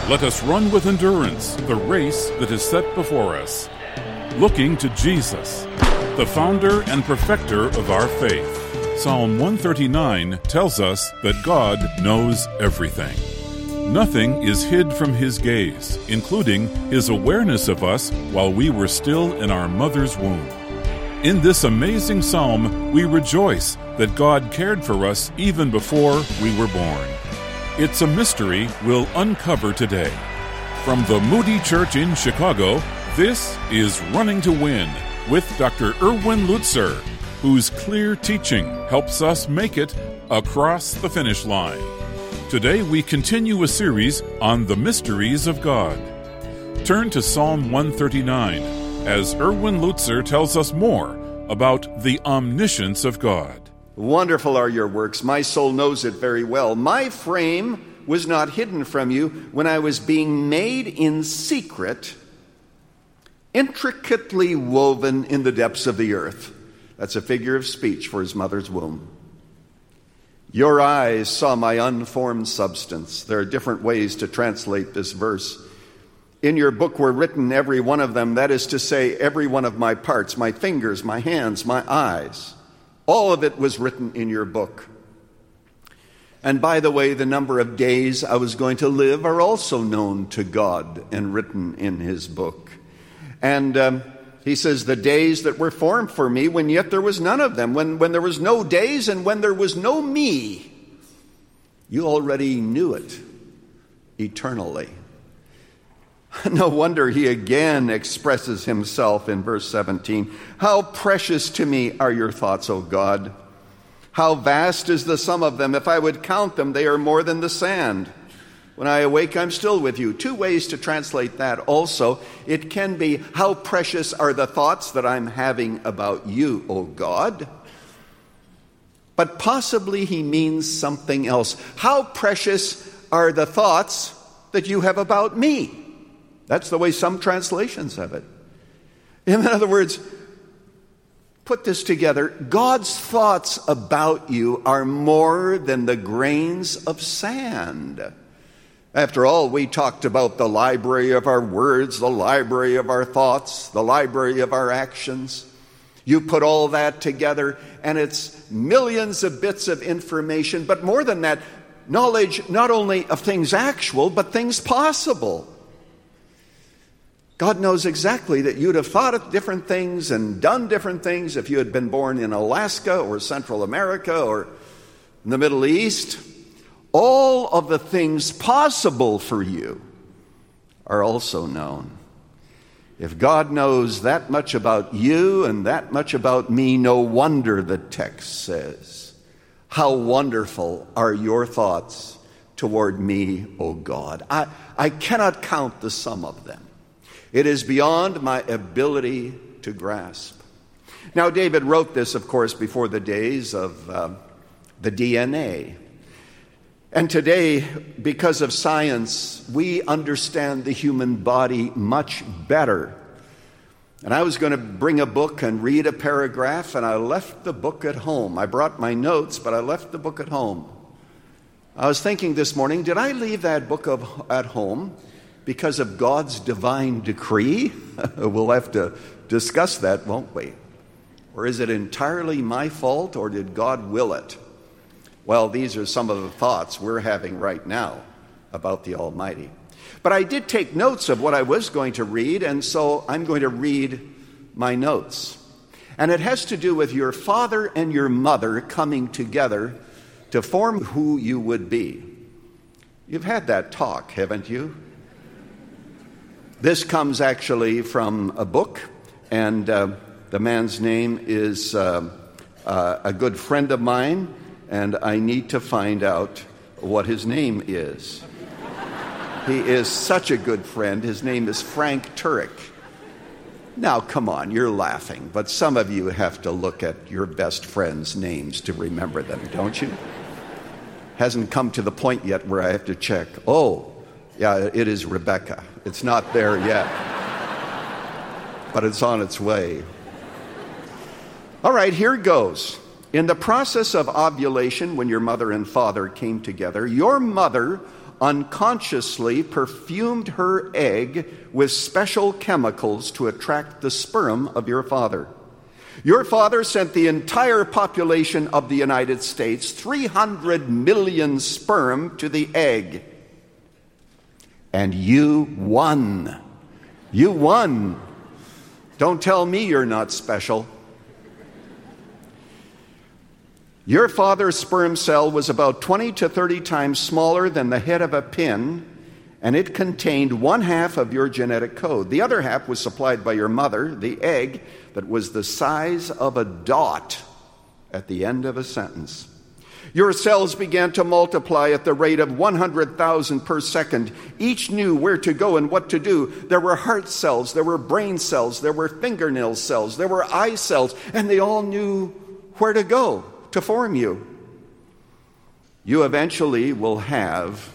Let us run with endurance the race that is set before us, looking to Jesus, the founder and perfecter of our faith. Psalm 139 tells us that God knows everything. Nothing is hid from His gaze, including His awareness of us while we were still in our mother's womb. In this amazing psalm, we rejoice that God cared for us even before we were born. It's a mystery we'll uncover today. From the Moody Church in Chicago, this is Running to Win with Dr. Erwin Lutzer, whose clear teaching helps us make it across the finish line. Today we continue a series on the mysteries of God. Turn to Psalm 139 as Erwin Lutzer tells us more about the omniscience of God. Wonderful are your works. My soul knows it very well. My frame was not hidden from you when I was being made in secret, intricately woven in the depths of the earth. That's a figure of speech for his mother's womb. Your eyes saw my unformed substance. There are different ways to translate this verse. In your book were written, every one of them, that is to say, every one of my parts, my fingers, my hands, my eyes. All of it was written in your book. And by the way, the number of days I was going to live are also known to God and written in His book. And he says, the days that were formed for me, when yet there was none of them, when there was no days and when there was no me, you already knew it eternally. No wonder he again expresses himself in verse 17. How precious to me are your thoughts, O God. How vast is the sum of them. If I would count them, they are more than the sand. When I awake, I'm still with you. Two ways to translate that also. It can be, how precious are the thoughts that I'm having about you, O God. But possibly he means something else. How precious are the thoughts that you have about me? That's the way some translations have it. In other words, put this together. God's thoughts about you are more than the grains of sand. After all, we talked about the library of our words, the library of our thoughts, the library of our actions. You put all that together, and it's millions of bits of information, but more than that, knowledge not only of things actual, but things possible. God knows exactly that you'd have thought of different things and done different things if you had been born in Alaska or Central America or in the Middle East. All of the things possible for you are also known. If God knows that much about you and that much about me, no wonder the text says, how wonderful are your thoughts toward me, O God. I cannot count the sum of them. It is beyond my ability to grasp. Now, David wrote this, of course, before the days of the DNA. And today, because of science, we understand the human body much better. And I was going to bring a book and read a paragraph, and I left the book at home. I brought my notes, but I left the book at home. I was thinking this morning, did I leave that book at home because of God's divine decree? We'll have to discuss that, won't we? Or is it entirely my fault, or did God will it? Well, these are some of the thoughts we're having right now about the Almighty. But I did take notes of what I was going to read, and so I'm going to read my notes. And it has to do with your father and your mother coming together to form who you would be. You've had that talk, haven't you? This comes actually from a book, and the man's name is a good friend of mine, and I need to find out what his name is. He is such a good friend. His name is Frank Turek. Now, come on, you're laughing, but some of you have to look at your best friends' names to remember them, don't you? Hasn't come to the point yet where I have to check. Oh, yeah, it is Rebecca. It's not there yet, but it's on its way. All right, here goes. In the process of ovulation, when your mother and father came together, your mother unconsciously perfumed her egg with special chemicals to attract the sperm of your father. Your father sent the entire population of the United States, 300 million sperm, to the egg. And you won. You won. Don't tell me you're not special. Your father's sperm cell was about 20 to 30 times smaller than the head of a pin, and it contained one half of your genetic code. The other half was supplied by your mother, the egg, that was the size of a dot at the end of a sentence. Your cells began to multiply at the rate of 100,000 per second. Each knew where to go and what to do. There were heart cells, there were brain cells, there were fingernail cells, there were eye cells, and they all knew where to go to form you. You eventually will have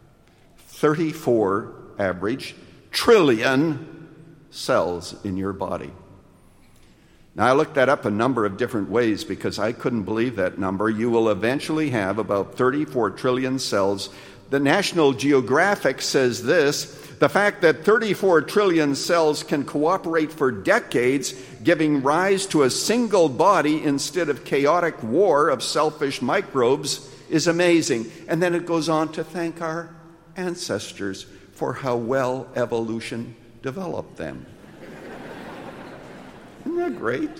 34 average trillion cells in your body. Now, I looked that up a number of different ways because I couldn't believe that number. You will eventually have about 34 trillion cells. The National Geographic says this: the fact that 34 trillion cells can cooperate for decades, giving rise to a single body instead of chaotic war of selfish microbes, is amazing. And then it goes on to thank our ancestors for how well evolution developed them. Isn't that great?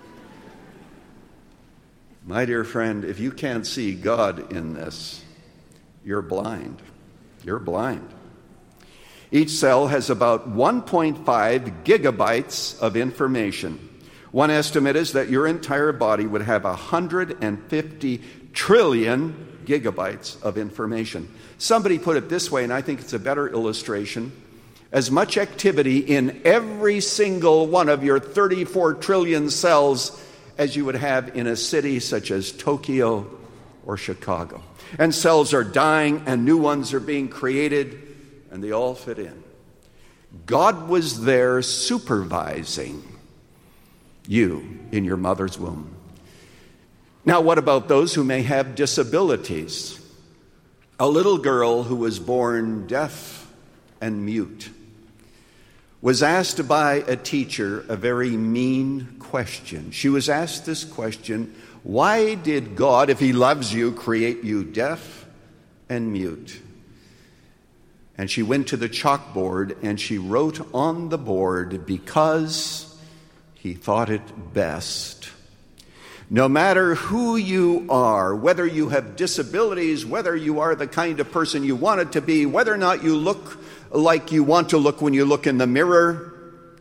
My dear friend, if you can't see God in this, you're blind. You're blind. Each cell has about 1.5 gigabytes of information. One estimate is that your entire body would have 150 trillion gigabytes of information. Somebody put it this way, and I think it's a better illustration: as much activity in every single one of your 34 trillion cells as you would have in a city such as Tokyo or Chicago. And cells are dying and new ones are being created, and they all fit in. God was there supervising you in your mother's womb. Now, what about those who may have disabilities? A little girl who was born deaf and mute was asked by a teacher a very mean question. She was asked this question: why did God, if He loves you, create you deaf and mute? And she went to the chalkboard and she wrote on the board, because He thought it best. No matter who you are, whether you have disabilities, whether you are the kind of person you wanted to be, whether or not you look like you want to look when you look in the mirror,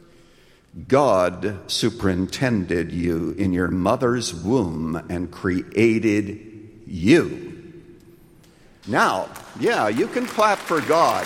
God superintended you in your mother's womb and created you. Now, yeah, you can clap for God.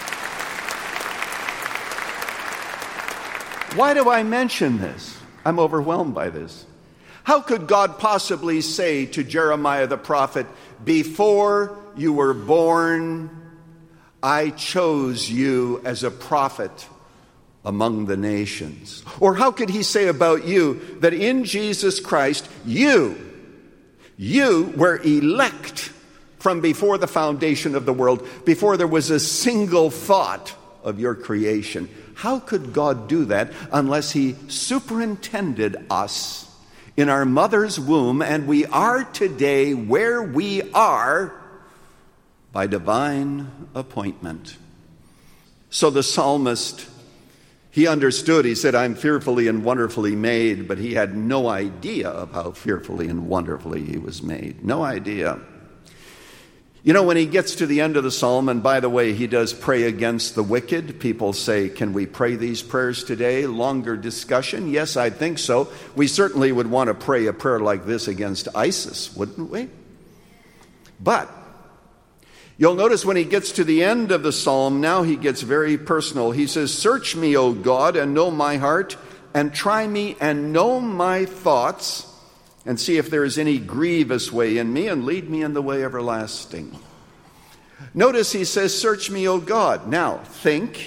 Why do I mention this? I'm overwhelmed by this. How could God possibly say to Jeremiah the prophet, before you were born, I chose you as a prophet among the nations? Or how could He say about you that in Jesus Christ, you were elect from before the foundation of the world, before there was a single thought of your creation? How could God do that unless He superintended us in our mother's womb, and we are today where we are by divine appointment? So the psalmist, he understood. He said, I'm fearfully and wonderfully made, but he had no idea of how fearfully and wonderfully he was made. No idea. You know, when he gets to the end of the psalm, and by the way, he does pray against the wicked. People say, can we pray these prayers today? Longer discussion. Yes, I think so. We certainly would want to pray a prayer like this against ISIS, wouldn't we? But you'll notice when he gets to the end of the psalm, now he gets very personal. He says, search me, O God, and know my heart, and try me and know my thoughts, and see if there is any grievous way in me, and lead me in the way everlasting. Notice he says, search me, O God. Now, think.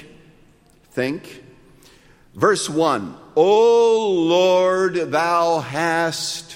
Verse 1, O Lord, thou hast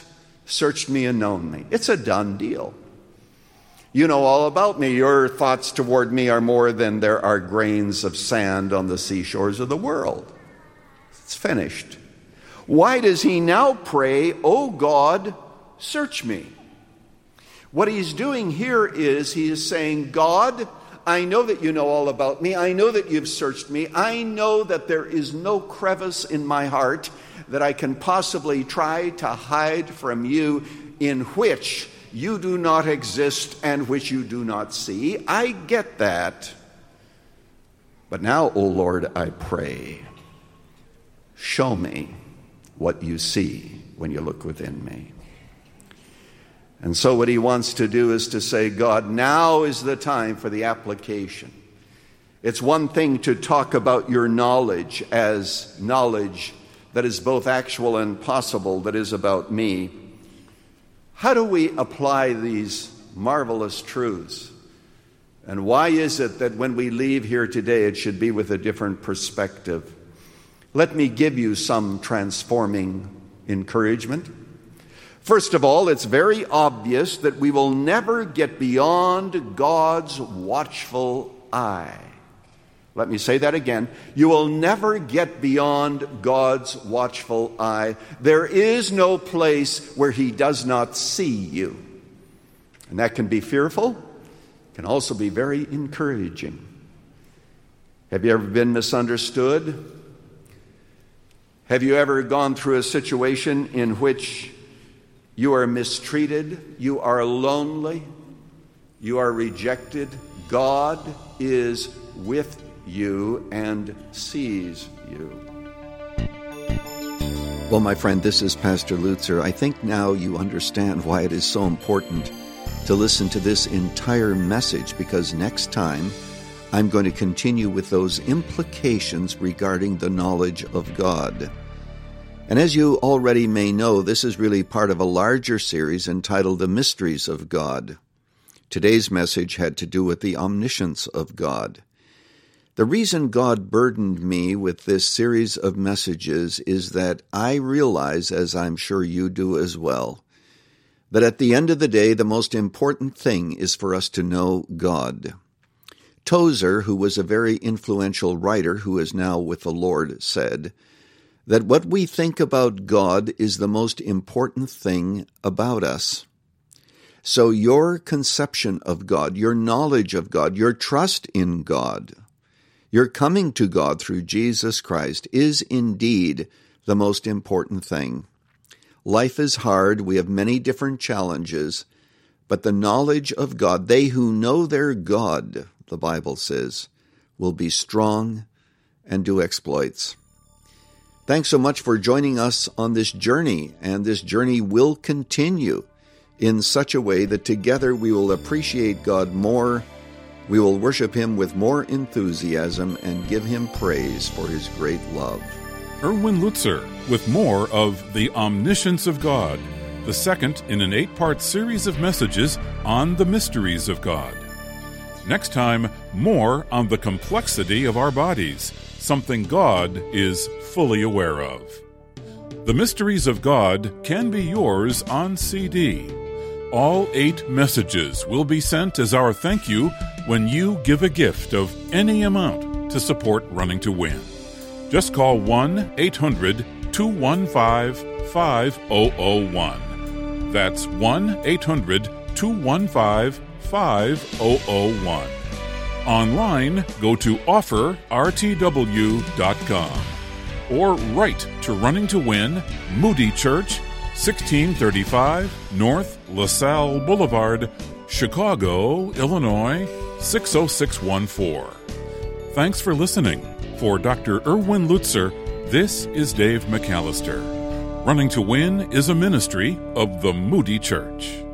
searched me and known me. It's a done deal. You know all about me. Your thoughts toward me are more than there are grains of sand on the seashores of the world. It's finished. Why does he now pray, "Oh God, search me"? What he's doing here is he is saying, God, I know that you know all about me. I know that you've searched me. I know that there is no crevice in my heart that I can possibly try to hide from you in which you do not exist and which you do not see. I get that. But now, O Lord, I pray, show me what you see when you look within me. And so what he wants to do is to say, God, now is the time for the application. It's one thing to talk about your knowledge as knowledge that is both actual and possible, that is about me. How do we apply these marvelous truths? And why is it that when we leave here today, it should be with a different perspective? Let me give you some transforming encouragement. First of all, it's very obvious that we will never get beyond God's watchful eye. Let me say that again. You will never get beyond God's watchful eye. There is no place where he does not see you. And that can be fearful, can also be very encouraging. Have you ever been misunderstood? Have you ever gone through a situation in which you are mistreated, you are lonely, you are rejected? God is with you and sees you. Well, my friend, this is Pastor Lutzer. I think now you understand why it is so important to listen to this entire message, because next time I'm going to continue with those implications regarding the knowledge of God. And as you already may know, this is really part of a larger series entitled The Mysteries of God. Today's message had to do with the omniscience of God. The reason God burdened me with this series of messages is that I realize, as I'm sure you do as well, that at the end of the day, the most important thing is for us to know God. Tozer, who was a very influential writer who is now with the Lord, said that what we think about God is the most important thing about us. So your conception of God, your knowledge of God, your trust in God, your coming to God through Jesus Christ is indeed the most important thing. Life is hard. We have many different challenges, but the knowledge of God, they who know their God, the Bible says, will be strong and do exploits. Thanks so much for joining us on this journey, and this journey will continue in such a way that together we will appreciate God more, we will worship him with more enthusiasm, and give him praise for his great love. Erwin Lutzer with more of The Omniscience of God, the second in an 8-part series of messages on the mysteries of God. Next time, more on the complexity of our bodies, something God is fully aware of. The Mysteries of God can be yours on CD. All 8 messages will be sent as our thank you when you give a gift of any amount to support Running to Win. Just call 1-800-215-5001. That's 1-800-215-5001. Online, go to offerrtw.com or write to Running to Win, Moody Church, 1635 North LaSalle Boulevard, Chicago, Illinois, 60614. Thanks for listening. For Dr. Erwin Lutzer, this is Dave McAllister. Running to Win is a ministry of the Moody Church.